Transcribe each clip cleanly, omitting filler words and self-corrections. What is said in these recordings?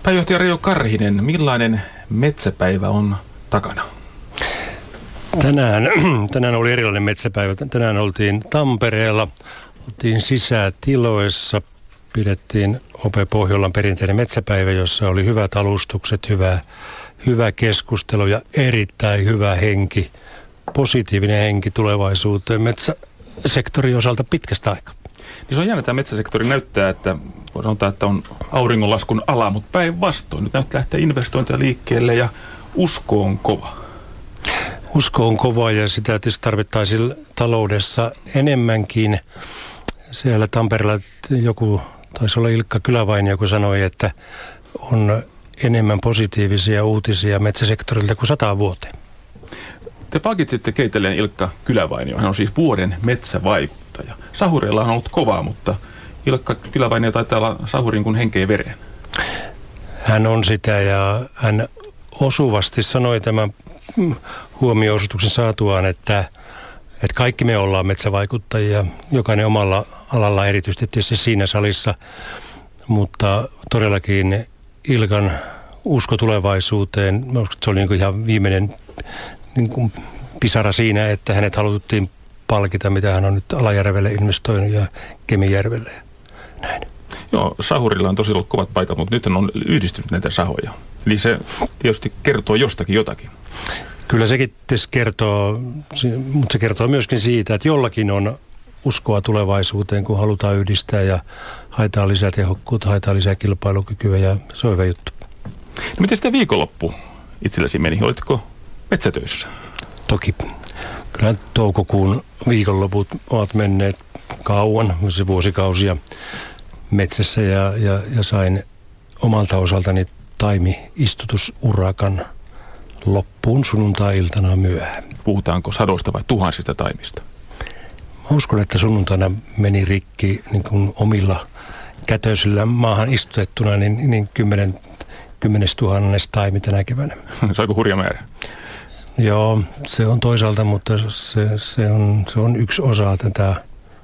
Pääjohtaja Reijo Karhinen, millainen metsäpäivä on takana? Tänään oli erilainen metsäpäivä. Tänään oltiin Tampereella, oltiin sisätiloissa, pidettiin OP Pohjolan perinteinen metsäpäivä, jossa oli hyvät alustukset, hyvä keskustelu ja erittäin hyvä henki, positiivinen henki tulevaisuuteen metsäsektorin osalta pitkästä aikaa. Niin se on jännä, tämä metsäsektori näyttää, että sanotaan, että on auringonlaskun ala, mutta päinvastoin. Nyt näyttää lähteä investointeja liikkeelle ja usko on kova. Usko on kova ja sitä tietysti tarvittaisiin taloudessa enemmänkin. Siellä Tampereella joku, taisi olla Ilkka Kylävainio, joku sanoi, että on enemmän positiivisia uutisia metsäsektorilta kuin 100 vuoteen. Te palkitsitte keitelleen Ilkka Kylävainio. Hän on siis vuoden metsävaikuttaja. Sahureilla on ollut kovaa, mutta Ilkka Kylävainio taitaa olla sahurin kuin henkeä vereen. Hän on sitä ja hän osuvasti sanoi tämän huomio-osoituksen saatuaan, että kaikki me ollaan metsävaikuttajia, jokainen omalla alalla, erityisesti tietysti siinä salissa, mutta todellakin Ilkan usko tulevaisuuteen, se oli niin kuin ihan viimeinen niin kuin pisara siinä, että hänet haluttiin palkita, mitä hän on nyt Alajärvelle investoinut ja Kemijärvelle ja näin. Joo, sahurilla on tosi ollut kovat paikat, mutta nyt on yhdistynyt näitä sahoja. Eli se tietysti kertoo jostakin jotakin. Kyllä sekin kertoo, mutta se kertoo myöskin siitä, että jollakin on uskoa tulevaisuuteen, kun halutaan yhdistää ja haetaan lisää tehokkuutta, haetaan lisää kilpailukykyä ja se on hyvä juttu. No miten sitä viikonloppu itsellesi meni? Olitko metsätöissä? Toki. Kyllä toukokuun viikonloput ovat menneet kauan, se vuosikausia metsässä ja sain omalta osaltani taimi-istutusurakan loppuun sunnuntai-iltana myöhään. Puhutaanko sadoista vai tuhansista taimista? Mä uskon, että sunnuntaina meni rikki niin kuin omilla kätöisillä maahan istutettuna niin 10 000 taimi tänä keväänä. Se on aika hurja määrä. Joo, se on toisaalta, mutta se on yksi osa tätä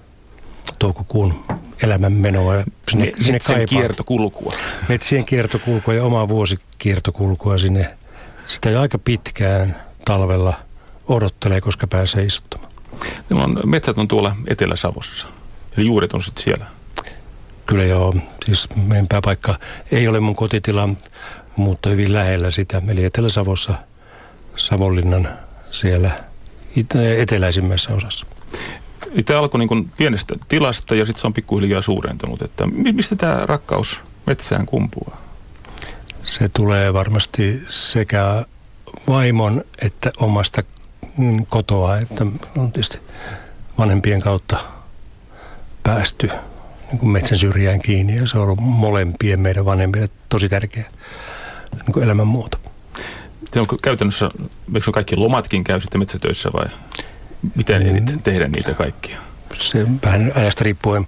toukokuun elämänmenoa. Metsien kiertokulkua. Metsien kiertokulkua ja omaa vuosikiertokulkua sinne. Sitä jo aika pitkään talvella odottelee, koska pääsee istuttamaan. Metsät on tuolla Etelä-Savossa. Eli juuret on sitten siellä. Kyllä joo. Siis meidän pääpaikka ei ole mun kotitila, mutta hyvin lähellä sitä. Eli Etelä-Savossa, Savonlinnan siellä eteläisimmässä osassa. Tämä alkoi niin kuin pienestä tilasta ja sitten se on pikkuhiljaa suurentunut. Että mistä tämä rakkaus metsään kumpuaa? Se tulee varmasti sekä vaimon että omasta kotoa, että on tietysti vanhempien kautta päästy niin kuin metsän syrjään kiinni ja se on ollut molempien meidän vanhemmille tosi tärkeä niin kuin elämänmuoto. Onko käytännössä, eikö kaikki lomatkin käy sitten metsätöissä vai miten eniten tehdä niitä kaikkia? Se vähän ajasta riippuen.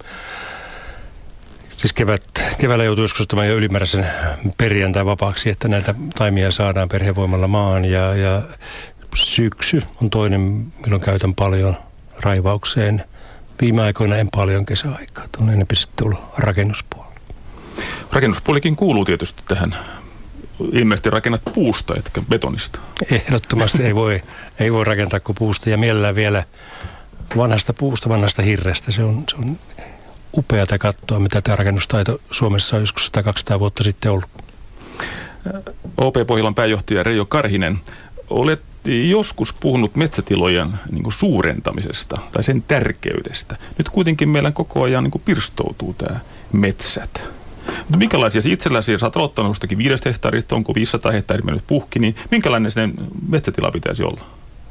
Siis keväällä joutuu joskus ottamaan jo ylimääräisen perjantai vapaaksi, että näitä taimia saadaan perhevoimalla maan ja syksy on toinen, milloin käytän paljon raivaukseen. Viime aikoina en paljon kesäaikaa, on enemmän sitten ollut rakennuspuolella. Rakennuspuolikin kuuluu tietysti tähän. Ilmeisesti rakennat puusta, etkä betonista. Ehdottomasti ei voi rakentaa kuin puusta ja mielellään vielä vanhasta puusta, vanhasta hirrestä. Se on upeata katsoa, mitä tämä rakennustaito Suomessa on joskus 100-200 vuotta sitten ollut. OP Pohjolan pääjohtaja Reijo Karhinen, olet joskus puhunut metsätilojen niin kuin suurentamisesta tai sen tärkeydestä. Nyt kuitenkin meillä koko ajan niin kuin pirstoutuu tämä metsät. Mutta minkälaisia itselläsi, sä oot aloittanut jostakin 5 hehtaarista, onko 500 hehtaaria mennyt puhki, niin minkälainen sen metsätila pitäisi olla?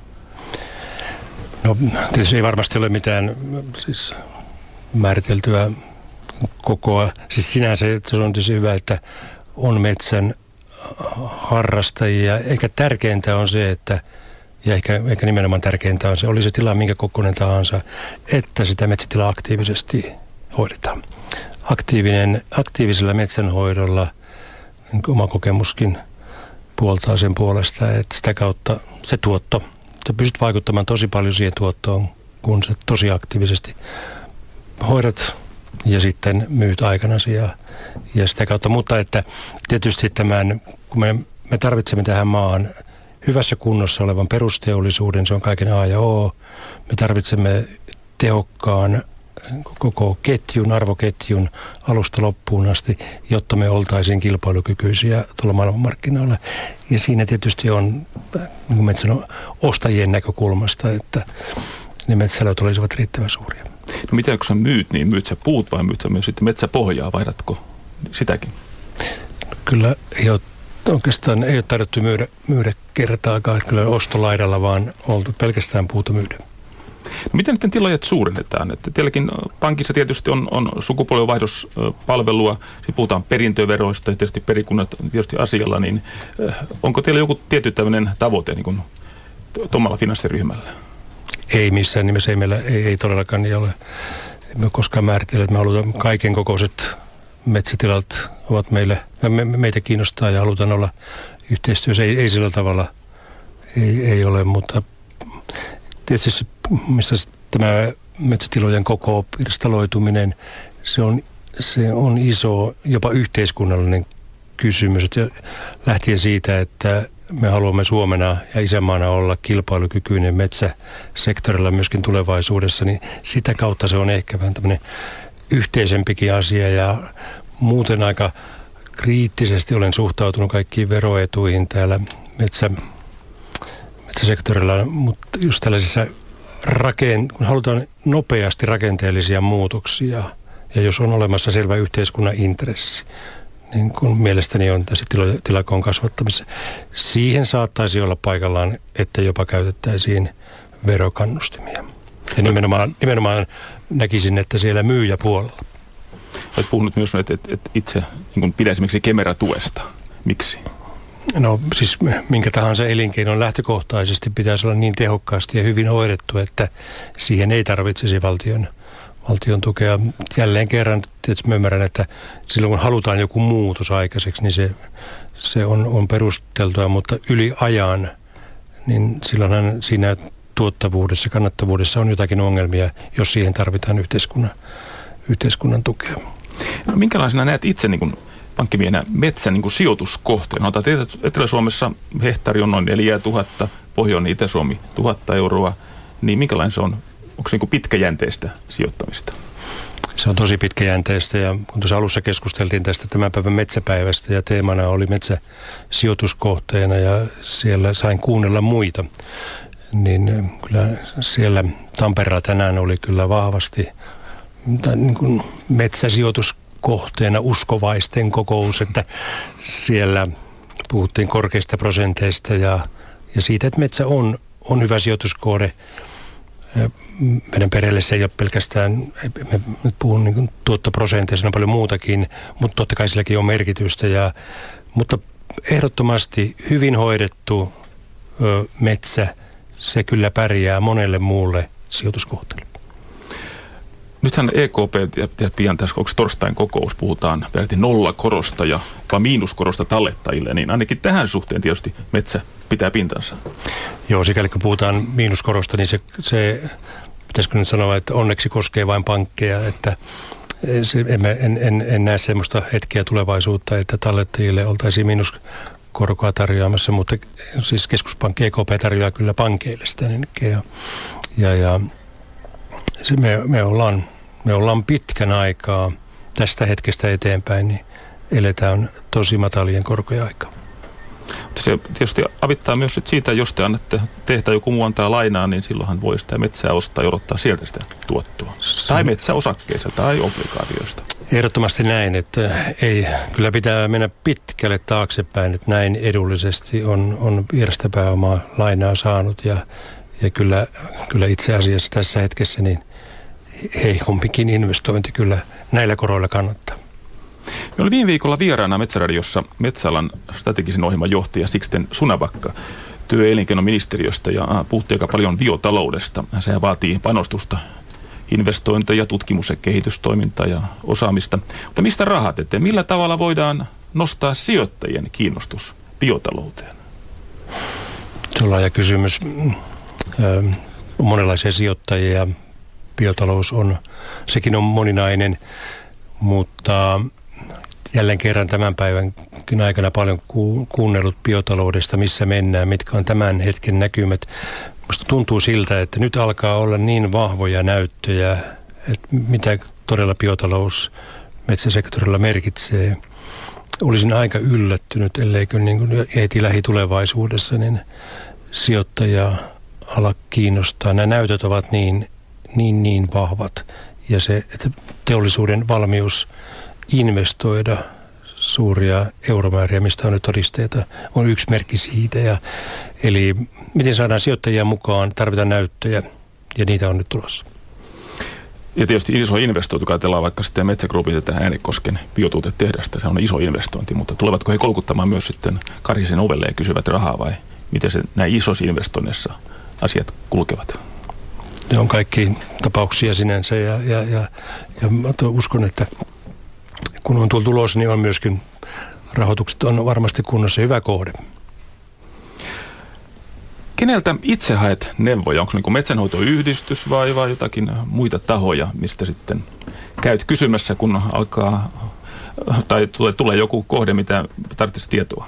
No tietysti ei varmasti ole mitään siis määriteltyä kokoa. Siis sinänsä se on tietysti hyvä, että on metsän harrastajia. Ehkä tärkeintä on se, että ja ehkä nimenomaan tärkeintä on se, oli se tila minkä kokoinen tahansa, että sitä metsätilaa aktiivisesti hoidetaan. Aktiivisella metsänhoidolla, niin oma kokemuskin puoltaa sen puolesta, että sitä kautta se tuotto, sä pystyt vaikuttamaan tosi paljon siihen tuottoon, kun sä tosi aktiivisesti hoidat ja sitten myyt aikanasi ja sitä kautta. Mutta että tietysti kun me tarvitsemme tähän maahan hyvässä kunnossa olevan perusteollisuuden, se on kaiken A ja O. Me tarvitsemme tehokkaan koko arvoketjun alusta loppuun asti, jotta me oltaisiin kilpailukykyisiä tuolla maailmanmarkkinoilla. Ja siinä tietysti on, niin kuin metsän ostajien näkökulmasta, että ne metsälöt olisivat riittävän suuria. No miten kun sä myyt, niin myyt sä puut vai myyt sä myös sitten metsäpohjaa, vaihdatko sitäkin? Kyllä oikeastaan ei ole tarvittu myydä kertaakaan, että kyllä ostolaidalla vaan oltu pelkästään puuta myydä. No miten niiden tiloja suurennetaan? Että teilläkin pankissa tietysti on sukupolvenvaihdospalvelua, sitten puhutaan perintöveroista ja tietysti perikunnat on tietysti asialla, niin onko teillä joku tietty tämmöinen tavoite niin kuin tuomalla finanssiryhmällä? Ei missään nimessä, ei todellakaan niin ole. Emme koskaan määritellä, että me halutaan kaiken kokoiset metsätilat ovat meitä kiinnostaa ja halutaan olla yhteistyössä. Ei sillä tavalla ei ole, mutta tietysti missä tämä metsätilojen koko pirstaloituminen, se on iso, jopa yhteiskunnallinen kysymys. Lähtien siitä, että me haluamme Suomena ja isänmaana olla kilpailukykyinen metsäsektorilla myöskin tulevaisuudessa, niin sitä kautta se on ehkä vähän tämmöinen yhteisempikin asia ja muuten aika kriittisesti olen suhtautunut kaikkiin veroetuihin täällä metsäsektorilla, mutta just tällaisissa kun halutaan nopeasti rakenteellisia muutoksia ja jos on olemassa selvä yhteiskunnan intressi, niin kuin mielestäni on tässä tilakoon kasvattamisessa, siihen saattaisi olla paikallaan, että jopa käytettäisiin verokannustimia. Ja nimenomaan näkisin, että siellä myyjäpuolella. Olet puhunut myös, että itse niin pidän esimerkiksi Kemera-tuesta. Miksi? No siis minkä tahansa elinkeinon lähtökohtaisesti pitäisi olla niin tehokkaasti ja hyvin hoidettu, että siihen ei tarvitsisi valtion tukea. Jälleen kerran tietysti mä ymmärrän, että silloin kun halutaan joku muutos aikaiseksi, niin se on perusteltua, mutta yli ajan, niin silloinhan siinä tuottavuudessa, kannattavuudessa on jotakin ongelmia, jos siihen tarvitaan yhteiskunnan tukea. No, minkälaisena näet itse niin kuin pankkimiehenä metsän niin kuin sijoituskohteena? Otat Etelä-Suomessa hehtaari on noin 4 000, Pohjoinen Itä-Suomi 1 000 euroa, niin minkälainen se on? Onko se niin kuin pitkäjänteistä sijoittamista? Se on tosi pitkäjänteistä ja kun tuossa alussa keskusteltiin tästä tämän päivän metsäpäivästä ja teemana oli metsäsijoituskohteena ja siellä sain kuunnella muita, niin kyllä siellä Tampereella tänään oli kyllä vahvasti niin kuin metsäsijoituskohteena uskovaisten kokous, että siellä puhuttiin korkeista prosenteista ja siitä, että metsä on hyvä sijoituskohde. Meidän perheelle se ei ole pelkästään, me nyt puhun niin tuottoprosenteista, on paljon muutakin, mutta totta kai silläkin on merkitystä. Mutta ehdottomasti hyvin hoidettu metsä, se kyllä pärjää monelle muulle sijoituskohteelle. Nythän EKP ja pian tässä torstain kokous puhutaan peräti nollakorosta ja miinuskorosta tallettajille, niin ainakin tähän suhteen tietysti metsä pitää pintansa. Joo, sikäli kun puhutaan miinuskorosta, niin se pitäisikö nyt sanoa, että onneksi koskee vain pankkeja, että en näe semmoista hetkeä tulevaisuutta, että tallettajille oltaisiin miinuskorkoa tarjoamassa, mutta siis keskuspankki EKP tarjoaa kyllä pankeille sitä ja me ollaan pitkän aikaa tästä hetkestä eteenpäin, niin eletään tosi matalien korkojen aikaa. Se tietysti avittaa myös siitä, jos te annatte tehdä joku muu antaa lainaa, niin silloinhan voi sitä metsää ostaa ja odottaa sieltä sitä tuottoa. Tai metsäosakkeista tai obligaatioista. Ehdottomasti näin, että kyllä pitää mennä pitkälle taaksepäin, että näin edullisesti on vierestä pääomaa lainaa saanut ja kyllä itse asiassa tässä hetkessä niin heikompikin investointi kyllä näillä koroilla kannattaa. Me oli viime viikolla vieraana Metsäradiossa metsäalan strategisen ohjelman johtaja Sixten Sunavakka työ- ja elinkeinoministeriöstä ja puhuttiin aika paljon biotaloudesta. Sehän vaatii panostusta, investointeja, tutkimus- ja kehitystoimintaa ja osaamista. Mutta mistä rahat eteen? Millä tavalla voidaan nostaa sijoittajien kiinnostus biotalouteen? Se on laaja kysymys. On monenlaisia sijoittajia. biotalous sekin on moninainen, mutta jälleen kerran tämän päivänkin aikana paljon kuunnellut biotaloudesta, missä mennään, mitkä on tämän hetken näkymät. Musta tuntuu siltä, että nyt alkaa olla niin vahvoja näyttöjä, että mitä todella biotalous metsäsektorilla merkitsee. Olisin aika yllättynyt, elleikö niin kuin heti lähitulevaisuudessa niin sijoittaja-ala kiinnostaa. Nämä näytöt ovat niin vahvat ja se että teollisuuden valmius investoida suuria euromääriä, mistä on nyt todisteita, on yksi merkki siitä. Eli miten saadaan sijoittajia mukaan, tarvitaan näyttöjä ja niitä on nyt tulossa. Ja tietysti iso investointi, kun ajatellaan vaikka sitten Metsä Groupin tätä Äänekosken biotuotetehdasta, se on iso investointi, mutta tulevatko he kolkuttamaan myös sitten Karhisen ovelle ja kysyvät rahaa vai miten se näin isoissa investoinneissa asiat kulkevat? Ne on kaikki tapauksia sinänsä ja uskon, että kun on tullut tulos, niin on myöskin rahoitukset on varmasti kunnossa hyvä kohde. Keneltä itse haet neuvoja? Onko se niin metsänhoitoyhdistys vai jotakin muita tahoja, mistä sitten käyt kysymässä, kun alkaa tai tulee joku kohde, mitä tarvitsisi tietoa?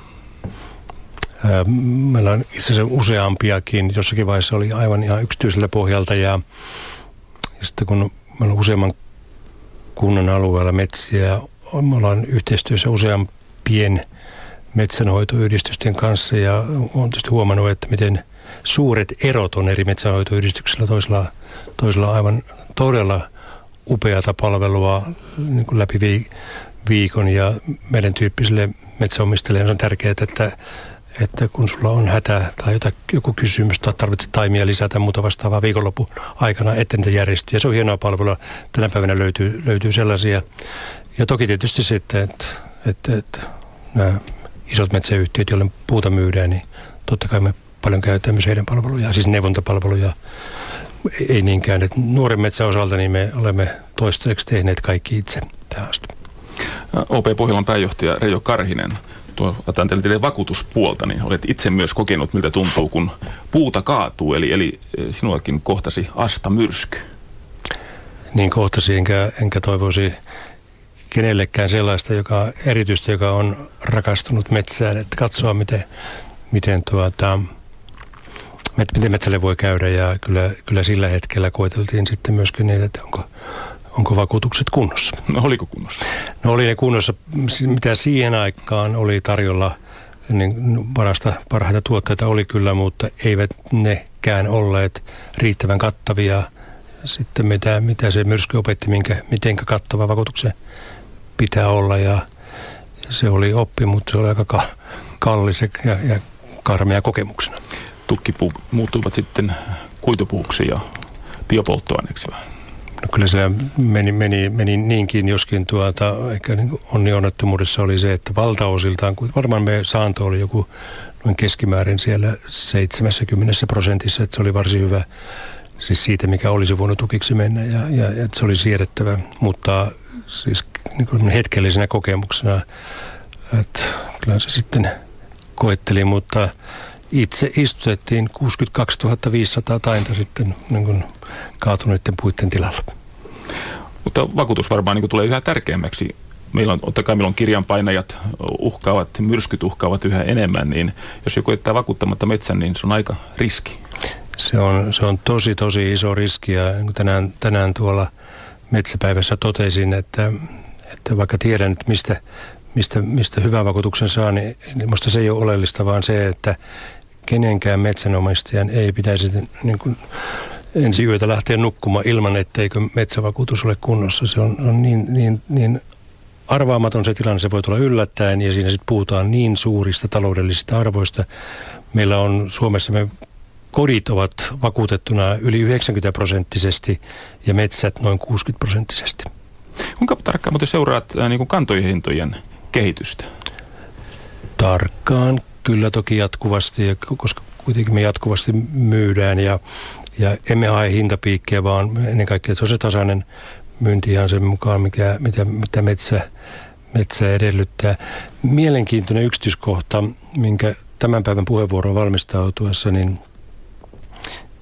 Meillä on itse asiassa useampiakin. Jossakin vaiheessa oli aivan ihan yksityiseltä pohjalta ja sitten kun meillä on useamman kunnan alueella metsiä, me ollaan yhteistyössä useampien metsänhoitoyhdistysten kanssa ja olen tietysti huomannut, että miten suuret erot on eri metsänhoitoyhdistyksillä. Toisilla aivan todella upeata palvelua niin kuin läpi viikon ja meidän tyyppisille metsäomistajille on tärkeää, että kun sulla on hätä tai joku kysymys tai tarvitset taimia lisätä muuta vastaavaa viikonlopun aikana, että niitä järjestyy. Ja se on hienoa palvelua. Tänä päivänä löytyy sellaisia. Ja toki tietysti se, että nämä isot metsäyhtiöt, joille puuta myydään, niin totta kai me paljon käytetään myös heidän palvelujaan, siis neuvontapalveluja. Ei niinkään, että nuoren metsän osalta niin me olemme toistaiseksi tehneet kaikki itse tähän asti. OP Pohjolan pääjohtaja Reijo Karhinen, otan teille vakuutuspuolta, niin olet itse myös kokenut, miltä tuntuu, kun puuta kaatuu, eli sinuakin kohtasi Asta-myrsky. Niin kohtasi, enkä toivoisi kenellekään sellaista, joka on rakastunut metsään, että katsoa, miten metsälle voi käydä, ja kyllä sillä hetkellä koeteltiin sitten myöskin niitä, että onko vakuutukset kunnossa. No oliko kunnossa? No oli ne kunnossa, mitä siihen aikaan oli tarjolla, niin parhaita tuotteita oli kyllä, mutta eivät nekään olleet riittävän kattavia. Sitten mitä se myrsky opetti, miten kattava vakuutuksen pitää olla, ja se oli oppi, mutta se oli aika kallis ja karmea kokemuksena. Tukkipuut muuttuivat sitten kuitupuuksi ja biopolttoaineeksi vai? No kyllä se meni niinkin, joskin ehkä niin onni-onnettomuudessa oli se, että valtaosiltaan, varmaan me saanto oli joku noin keskimäärin siellä 70%, että se oli varsin hyvä, siis siitä mikä olisi voinut tukiksi mennä ja se oli siedettävä, mutta siis niin kuin hetkellisenä kokemuksena, että kyllä se sitten koetteli, mutta itse istutettiin 62 500 tainta sitten niin kuin kaatuneiden puitten tilalla. Mutta vakuutus varmaan niin kuin tulee yhä tärkeämmäksi. Meillä on kirjanpainajat uhkaavat, myrskyt uhkaavat yhä enemmän, niin jos joku jättää vakuuttamatta metsän, niin se on aika riski. Se on tosi iso riski, ja tänään tuolla metsäpäivässä totesin, että vaikka tiedän, että mistä hyvän vakuutuksen saa, niin minusta se ei ole oleellista, vaan se, että kenenkään metsänomistajan ei pitäisi niin kuin ensi yötä lähteä nukkumaan ilman, etteikö metsävakuutus ole kunnossa. Se on niin arvaamaton se tilanne, se voi tulla yllättäen, ja siinä sitten puhutaan niin suurista taloudellisista arvoista. Meillä on Suomessa, kodit ovat vakuutettuna yli 90% ja metsät noin 60%. Kuinka tarkkaan muuten seuraat niin kantojen hintojen kehitystä? Tarkkaan, kyllä toki jatkuvasti, koska kuitenkin me jatkuvasti myydään ja emme hae hintapiikkejä, vaan ennen kaikkea se on se tasainen myynti ihan sen mukaan, mitä metsä edellyttää. Mielenkiintoinen yksityiskohta, minkä tämän päivän puheenvuoron valmistautuessa, niin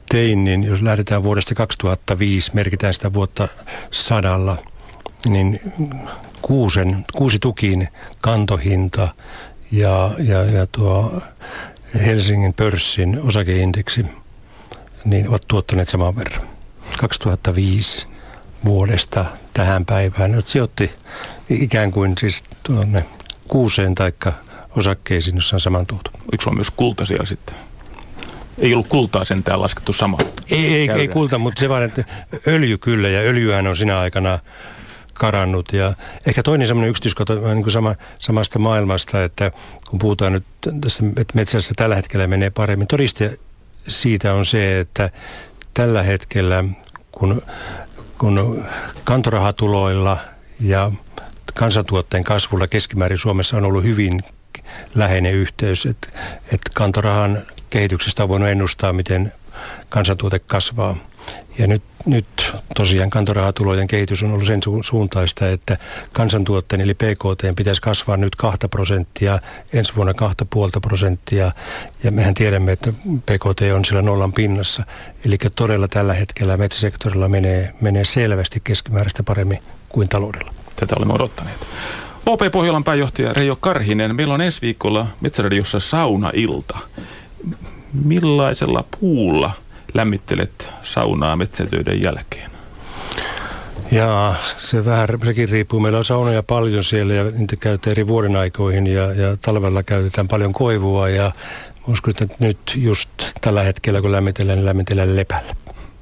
tein, niin jos lähdetään vuodesta 2005, merkitään sitä vuotta 100, niin kuusitukin kantohinta ja tuo Helsingin pörssin osakeindeksi niin ovat tuottaneet saman verran. 2005 vuodesta tähän päivään. Nyt sijoitti ikään kuin siis tuonne kuuseen taikka osakkeisiin, jossa on saman tuotu. Oliko sulla myös kulta siellä sitten? Ei ollut kultaa sentään laskettu sama. Ei kulta, mutta se vaan, että öljy kyllä, ja öljyhän on sinä aikana karannut. Ja ehkä toinen sellainen yksityiskohta niin kuin samasta maailmasta, että kun puhutaan nyt tässä, että metsässä tällä hetkellä menee paremmin. Todiste siitä on se, että tällä hetkellä, kun kantorahatuloilla ja kansantuotteen kasvulla keskimäärin Suomessa on ollut hyvin läheinen yhteys, että kantorahan kehityksestä on voinut ennustaa, miten kansantuote kasvaa. Ja nyt tosiaan kantorahatulojen kehitys on ollut sen suuntaista, että kansantuotteen eli PKT pitäisi kasvaa nyt 2%, ensi vuonna 2,5%. Ja mehän tiedämme, että PKT on siellä nollan pinnassa. Eli todella tällä hetkellä metsäsektorilla menee selvästi keskimääräistä paremmin kuin taloudella. Tätä olemme odottaneet. OP Pohjolan pääjohtaja Reijo Karhinen, meillä on ensi viikolla Metsäradiossa saunailta. Millaisella puulla lämmittelet saunaa metsätöiden jälkeen? Jaa, sekin riippuu. Meillä on saunoja paljon siellä ja niitä käytetään eri vuoden aikoihin ja talvella käytetään paljon koivua ja uskon, että nyt just tällä hetkellä kun lämmitellään, niin lämmitellään lepällä.